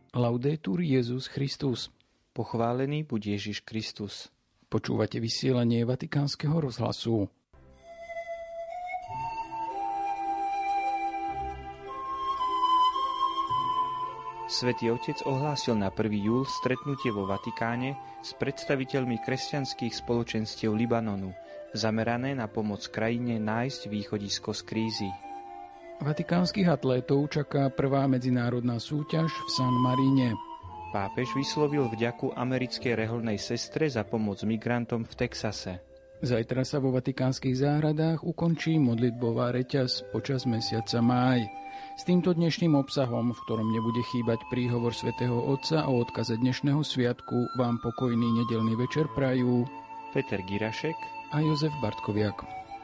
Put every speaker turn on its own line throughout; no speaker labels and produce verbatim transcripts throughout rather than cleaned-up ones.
Laudetur Jesus Christus.
Pochválený buď Ježiš Kristus.
Počúvate vysielanie Vatikánskeho rozhlasu.
Svätý Otec ohlásil na prvý júl stretnutie vo Vatikáne s predstaviteľmi kresťanských spoločenstiev Libanonu, zamerané na pomoc krajine nájsť východisko z krízy.
Vatikánskych atlétov čaká prvá medzinárodná súťaž v San Maríne.
Pápež vyslovil vďaku americkej rehoľnej sestre za pomoc migrantom v Texase.
Zajtra sa vo vatikánskych záhradách ukončí modlitbová reťaz počas mesiaca máj. S týmto dnešným obsahom, v ktorom nebude chýbať príhovor svätého Otca o odkaze dnešného sviatku, vám pokojný nedeľný večer prajú
Peter Girašek
a Jozef Bartkoviak.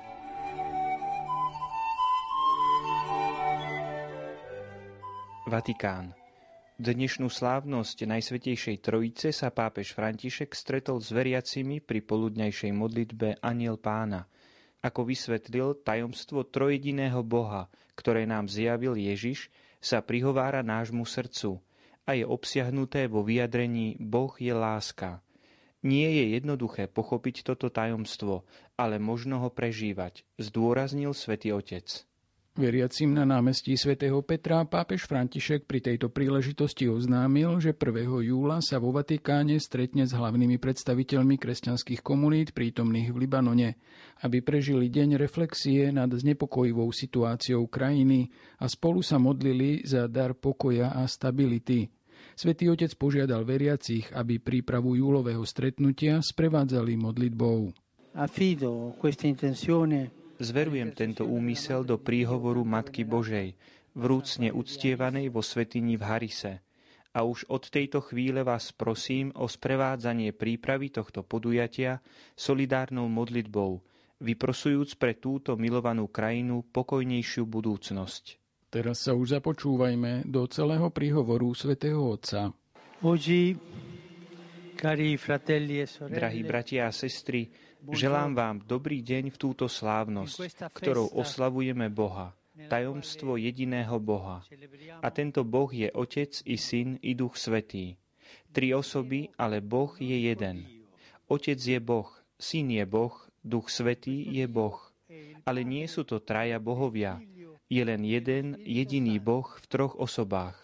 Vatikán. Dnešnú slávnosť Najsvätejšej Trojice sa pápež František stretol s veriacimi pri poludňajšej modlitbe Anjel Pána. Ako vysvetlil, tajomstvo trojediného Boha, ktoré nám zjavil Ježiš, sa prihovára nášmu srdcu a je obsiahnuté vo vyjadrení Boh je láska. Nie je jednoduché pochopiť toto tajomstvo, ale možno ho prežívať, zdôraznil svätý Otec.
Veriacim na námestí svätého Petra pápež František pri tejto príležitosti oznámil, že prvého júla sa vo Vatikáne stretne s hlavnými predstaviteľmi kresťanských komunít prítomných v Libanone, aby prežili deň reflexie nad znepokojivou situáciou krajiny a spolu sa modlili za dar pokoja a stability. Svätý Otec požiadal veriacich, aby prípravu júlového stretnutia sprevádzali modlitbou.
Affido questa intenzione
Zverujem tento úmysel do príhovoru Matky Božej, vrúcne uctievanej vo svätyni v Harise. A už od tejto chvíle vás prosím o sprevádzanie prípravy tohto podujatia solidárnou modlitbou, vyprosujúc pre túto milovanú krajinu pokojnejšiu budúcnosť.
Teraz sa už započúvajme do celého príhovoru svätého Otca.
Oggi, cari fratelli e sorelle,
Drahí bratia a sestry, želám vám dobrý deň v túto slávnosť, ktorou oslavujeme Boha, tajomstvo jediného Boha. A tento Boh je Otec i Syn i Duch Svätý. Tri osoby, ale Boh je jeden. Otec je Boh, Syn je Boh, Duch Svätý je Boh. Ale nie sú to traja bohovia. Je len jeden, jediný Boh v troch osobách.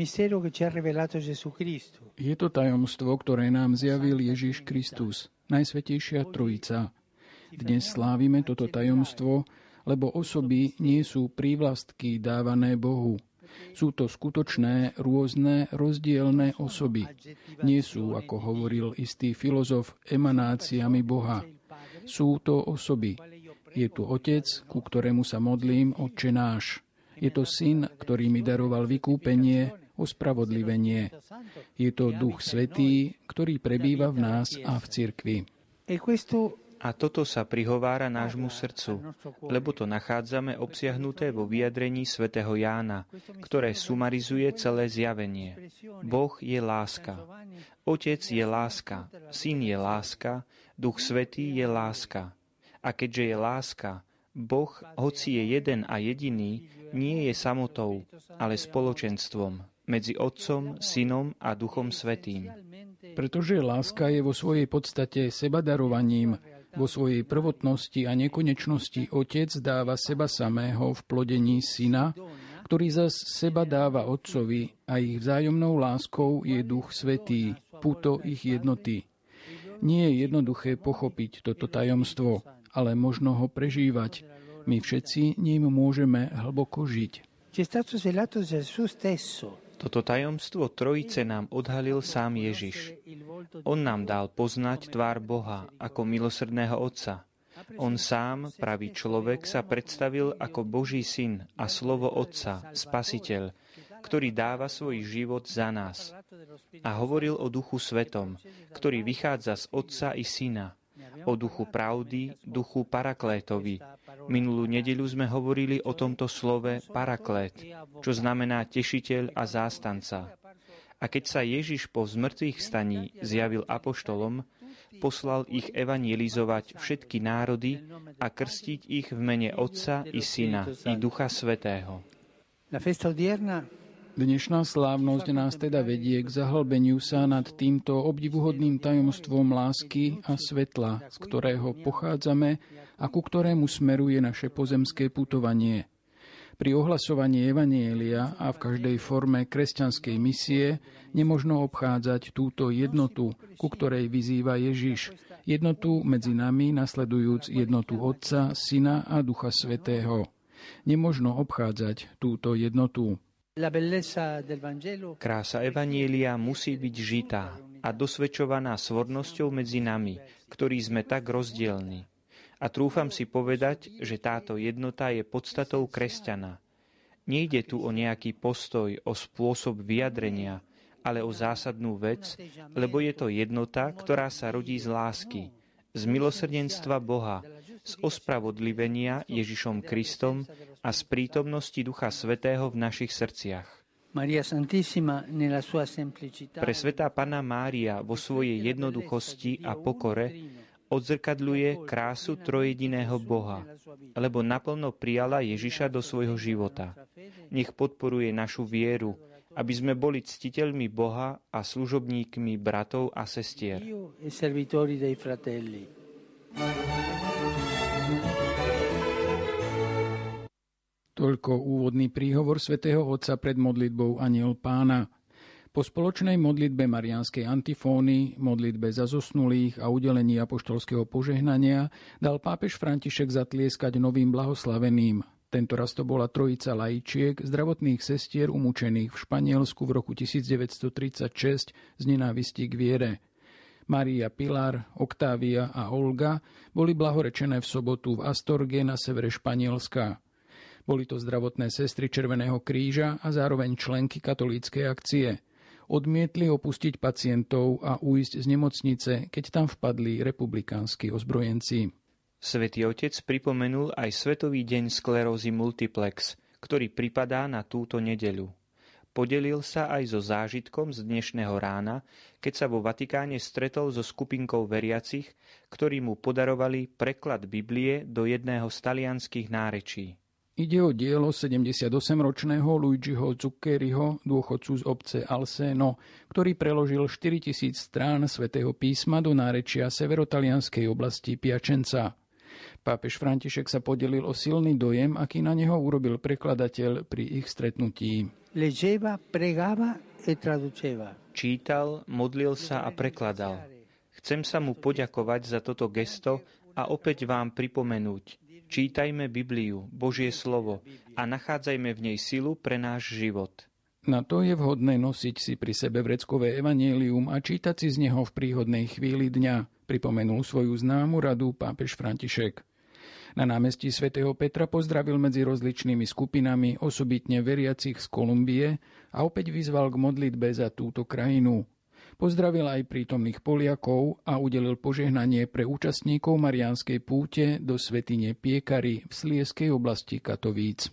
Je to tajomstvo, ktoré nám zjavil Ježiš Kristus, Najsvätejšia Trojica. Dnes slávime toto tajomstvo, lebo osoby nie sú prívlastky dávané Bohu. Sú to skutočné, rôzne, rozdielne osoby. Nie sú, ako hovoril istý filozof, emanáciami Boha. Sú to osoby. Je tu Otec, ku ktorému sa modlím, Otče náš. Je to Syn, ktorý mi daroval vykúpenie, ospravodlivenie. Je to Duch Svätý, ktorý prebýva v nás a v cirkvi.
A toto sa prihovára nášmu srdcu, lebo to nachádzame obsiahnuté vo vyjadrení svätého Jána, ktoré sumarizuje celé zjavenie. Boh je láska. Otec je láska, Syn je láska, Duch Svätý je láska. A keďže je láska, Boh, hoci je jeden a jediný, nie je samotou, ale spoločenstvom medzi Otcom, Synom a Duchom Svätým.
Pretože láska je vo svojej podstate sebadarovaním, vo svojej prvotnosti a nekonečnosti Otec dáva seba samého v plodení Syna, ktorý zas seba dáva Otcovi a ich vzájomnou láskou je Duch Svätý, puto ich jednoty. Nie je jednoduché pochopiť toto tajomstvo, ale možno ho prežívať. My všetci ním môžeme hlboko žiť.
Toto tajomstvo Trojice nám odhalil sám Ježiš. On nám dal poznať tvár Boha ako milosrdného Otca. On sám, pravý človek, sa predstavil ako Boží Syn a slovo Otca, Spasiteľ, ktorý dáva svoj život za nás. A hovoril o Duchu Svetom, ktorý vychádza z Otca i Syna, o Duchu pravdy, Duchu Paraklétovi. Minulú nedeľu sme hovorili o tomto slove Paraklét, čo znamená tešiteľ a zástanca. A keď sa Ježiš po zmrtvých staní zjavil apoštolom, poslal ich evanjelizovať všetky národy a krstiť ich v mene Otca i Syna i Ducha Svätého.
Dnešná slávnosť nás teda vedie k zahlbeniu sa nad týmto obdivuhodným tajomstvom lásky a svetla, z ktorého pochádzame a ku ktorému smeruje naše pozemské putovanie. Pri ohlasovaní evanjelia a v každej forme kresťanskej misie nemožno obchádzať túto jednotu, ku ktorej vyzýva Ježiš. Jednotu medzi nami, nasledujúc jednotu Otca, Syna a Ducha Svätého. Nemožno obchádzať túto jednotu.
Krása evanjelia musí byť žitá a dosvedčovaná svornosťou medzi nami, ktorí sme tak rozdielni. A trúfam si povedať, že táto jednota je podstatou kresťana. Nejde tu o nejaký postoj, o spôsob vyjadrenia, ale o zásadnú vec, lebo je to jednota, ktorá sa rodí z lásky, z milosrdenstva Boha, z ospravodlivenia Ježišom Kristom a z prítomnosti Ducha Svätého v našich srdciach. Pre svätá Panna Mária vo svojej jednoduchosti a pokore odzrkadľuje krásu trojjediného Boha, lebo naplno prijala Ježiša do svojho života. Nech podporuje našu vieru, aby sme boli ctiteľmi Boha a služobníkmi bratov a sestier.
Toľko úvodný príhovor svätého Otca pred modlitbou Anjel Pána. Po spoločnej modlitbe mariánskej antifóny, modlitbe za zosnulých a udelení apoštolského požehnania dal pápež František zatlieskať novým blahoslaveným. Tentoraz to bola trojica laičiek, zdravotných sestier umúčených v Španielsku v roku devätnásťtridsaťšesť z nenávisti k viere. Mária Pilar, Oktávia a Olga boli blahorečené v sobotu v Astorge na severe Španielska. Boli to zdravotné sestry Červeného kríža a zároveň členky katolíckej akcie. Odmietli opustiť pacientov a uísť z nemocnice, keď tam vpadli republikánsky ozbrojenci.
Svätý Otec pripomenul aj Svetový deň sklerózy multiplex, ktorý pripadá na túto nedeľu. Podelil sa aj so zážitkom z dnešného rána, keď sa vo Vatikáne stretol so skupinkou veriacich, ktorí mu podarovali preklad Biblie do jedného z talianskych nárečí.
Ide o dielo sedemdesiatosemročného Luigiho Zucchettiho, dôchodcu z obce Alseno, ktorý preložil štyritisíc strán svätého písma do nárečia severotalianskej oblasti Piacenza. Pápež František sa podelil o silný dojem, aký na neho urobil prekladateľ pri ich stretnutí.
Leggeva, pregava e traduceva.
Čítal, modlil sa a prekladal. Chcem sa mu poďakovať za toto gesto a opäť vám pripomenúť. Čítajme Bibliu, Božie slovo a nachádzajme v nej silu pre náš život.
Na to je vhodné nosiť si pri sebe vreckové evanjelium a čítať si z neho v príhodnej chvíli dňa, pripomenul svoju známu radu pápež František. Na námestí svätého Petra pozdravil medzi rozličnými skupinami osobitne veriacich z Kolumbie a opäť vyzval k modlitbe za túto krajinu. Pozdravil aj prítomných Poliakov a udelil požehnanie pre účastníkov mariánskej púte do svätyne Piekary v Slieskej oblasti Katovíc.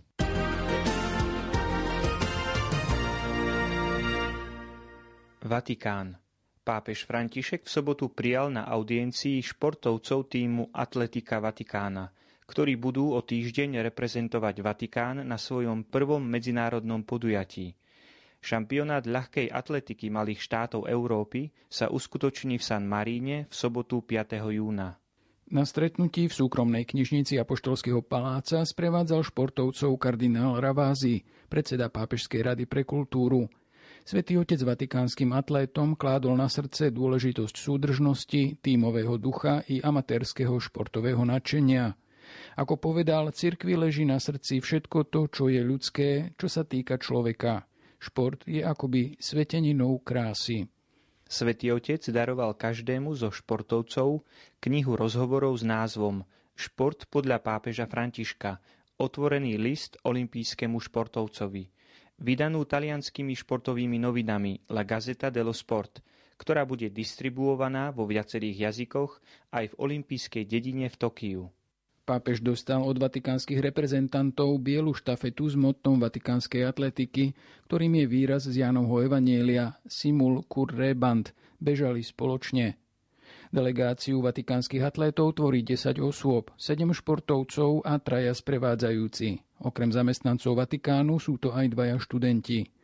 Vatikán. Pápež František v sobotu prijal na audiencii športovcov tímu Atletika Vatikána, ktorí budú o týždeň reprezentovať Vatikán na svojom prvom medzinárodnom podujatí. Šampionát ľahkej atletiky malých štátov Európy sa uskutoční v San Maríne v sobotu piateho júna.
Na stretnutí v súkromnej knižnici Apoštolského paláca sprevádzal športovcov kardinál Ravasi, predseda Pápežskej rady pre kultúru. Svätý Otec vatikánskym atlétom kládol na srdce dôležitosť súdržnosti, tímového ducha i amatérskeho športového nadšenia. Ako povedal, cirkvi leží na srdci všetko to, čo je ľudské, čo sa týka človeka. Šport je akoby sveteninou krásy.
Svätý Otec daroval každému zo športovcov knihu rozhovorov s názvom Šport podľa pápeža Františka, otvorený list olympijskému športovcovi, vydanú talianskými športovými novinami La Gazzetta dello Sport, ktorá bude distribuovaná vo viacerých jazykoch aj v olympijskej dedine v Tokiu.
Pápež dostal od vatikánskych reprezentantov bielu štafetu s mottom vatikánskej atletiky, ktorým je výraz z Jánovho evanjelia Simul currebant, bežali spoločne. Delegáciu vatikánskych atlétov tvorí desať osôb, sedem športovcov a traja sprevádzajúci. Okrem zamestnancov Vatikánu sú to aj dvaja študenti.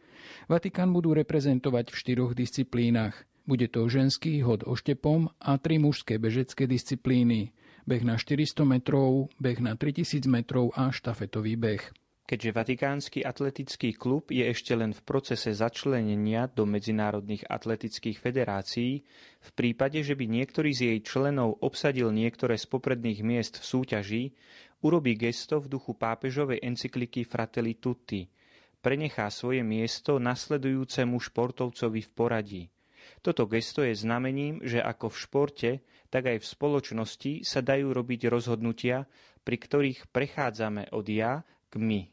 Vatikán budú reprezentovať v štyroch disciplínach. Bude to ženský hod oštepom a tri mužské bežecké disciplíny. Beh na štyristo metrov, beh na tritisíc metrov a štafetový beh.
Keďže Vatikánsky atletický klub je ešte len v procese začlenenia do medzinárodných atletických federácií, v prípade, že by niektorý z jej členov obsadil niektoré z popredných miest v súťaži, urobí gesto v duchu pápežovej encykliky Fratelli Tutti. Prenechá svoje miesto nasledujúcemu športovcovi v poradí. Toto gesto je znamením, že ako v športe, tak aj v spoločnosti sa dajú robiť rozhodnutia, pri ktorých prechádzame od ja k my.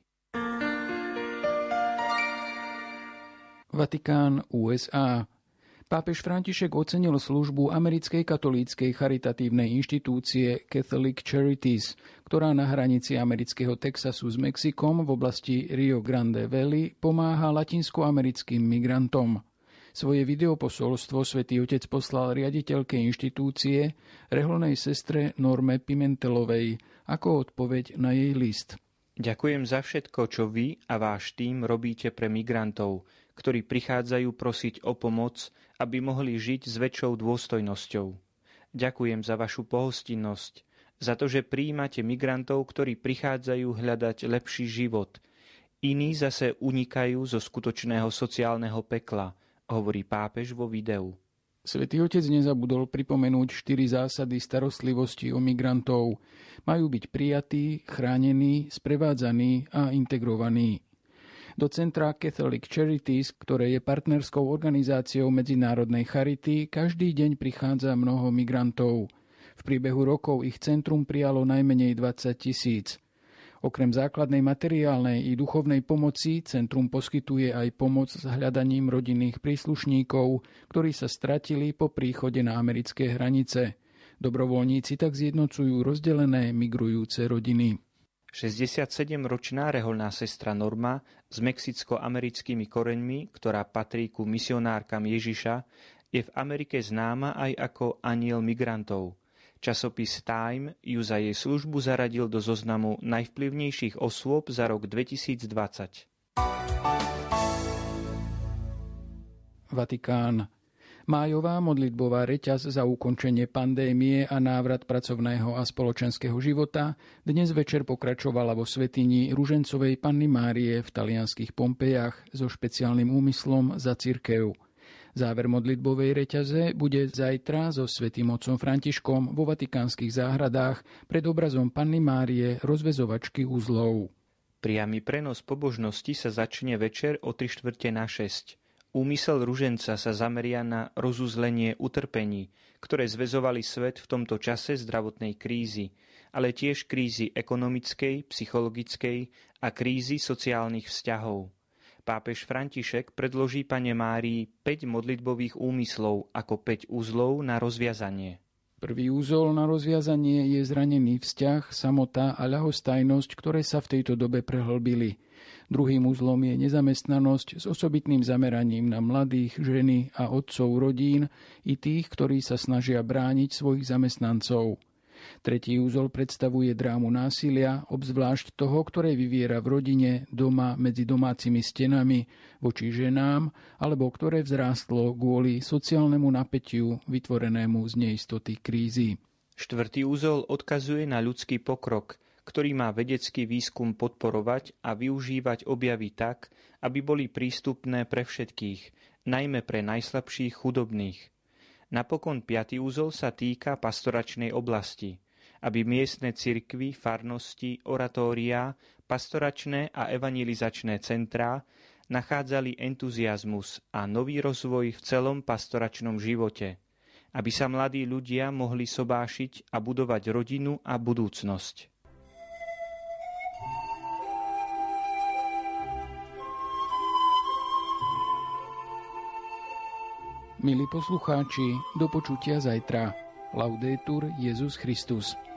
Vatikán, ú es á. Pápež František ocenil službu americkej katolíckej charitatívnej inštitúcie Catholic Charities, ktorá na hranici amerického Texasu s Mexikom v oblasti Rio Grande Valley pomáha latinskoamerickým migrantom. Svoje videoposolstvo Svätý Otec poslal riaditeľke inštitúcie, reholnej sestre Norme Pimentelovej, ako odpoveď na jej list.
Ďakujem za všetko, čo vy a váš tím robíte pre migrantov, ktorí prichádzajú prosiť o pomoc, aby mohli žiť s väčšou dôstojnosťou. Ďakujem za vašu pohostinnosť, za to, že prijímate migrantov, ktorí prichádzajú hľadať lepší život. Iní zase unikajú zo skutočného sociálneho pekla, hovorí pápež vo videu.
Svätý Otec nezabudol pripomenúť štyri zásady starostlivosti o migrantov. Majú byť prijatí, chránení, sprevádzaní a integrovaní. Do centra Catholic Charities, ktoré je partnerskou organizáciou medzinárodnej charity, každý deň prichádza mnoho migrantov. V priebehu rokov ich centrum prijalo najmenej dvadsať tisíc. Okrem základnej materiálnej i duchovnej pomoci centrum poskytuje aj pomoc s hľadaním rodinných príslušníkov, ktorí sa stratili po príchode na americké hranice. Dobrovoľníci tak zjednocujú rozdelené migrujúce rodiny.
šesťdesiatsedemročná reholná sestra Norma s mexicko-americkými koreňmi, ktorá patrí ku misionárkam Ježiša, je v Amerike známa aj ako anjel migrantov. Časopis Time ju za jej službu zaradil do zoznamu najvplyvnejších osôb za rok dvetisícdvadsať.
Vatikán. Májová modlitbová reťaz za ukončenie pandémie a návrat pracovného a spoločenského života dnes večer pokračovala vo svätyni Ružencovej Panny Márie v talianskych Pompejach so špeciálnym úmyslom za cirkev. Záver modlitbovej reťaze bude zajtra so svätým otcom Františkom vo vatikánskych záhradách pred obrazom Panny Márie rozväzovačky uzlov.
Priamy prenos pobožnosti sa začne večer o tri štvrte na šesť. Úmysel ruženca sa zameria na rozuzlenie utrpení, ktoré zväzovali svet v tomto čase zdravotnej krízy, ale tiež krízy ekonomickej, psychologickej a krízy sociálnych vzťahov. Pápež František predloží Panne Márii päť modlitbových úmyslov ako päť uzlov na rozviazanie.
Prvý úzol na rozviazanie je zranený vzťah, samota a ľahostajnosť, ktoré sa v tejto dobe prehlbili. Druhým uzlom je nezamestnanosť s osobitným zameraním na mladých, ženy a otcov rodín i tých, ktorí sa snažia brániť svojich zamestnancov. Tretí úzol predstavuje drámu násilia, obzvlášť toho, ktoré vyviera v rodine, doma, medzi domácimi stenami, voči ženám, alebo ktoré vzrástlo kvôli sociálnemu napätiu vytvorenému z neistoty krízy.
Štvrtý úzol odkazuje na ľudský pokrok, ktorý má vedecký výskum podporovať a využívať objavy tak, aby boli prístupné pre všetkých, najmä pre najslabších chudobných. Napokon piaty úzol sa týka pastoračnej oblasti, aby miestne cirkvi, farnosti, oratóriá, pastoračné a evangelizačné centrá nachádzali entuziazmus a nový rozvoj v celom pastoračnom živote, aby sa mladí ľudia mohli sobášiť a budovať rodinu a budúcnosť.
Milí poslucháči, do počutia zajtra. Laudetur Jesus Christus.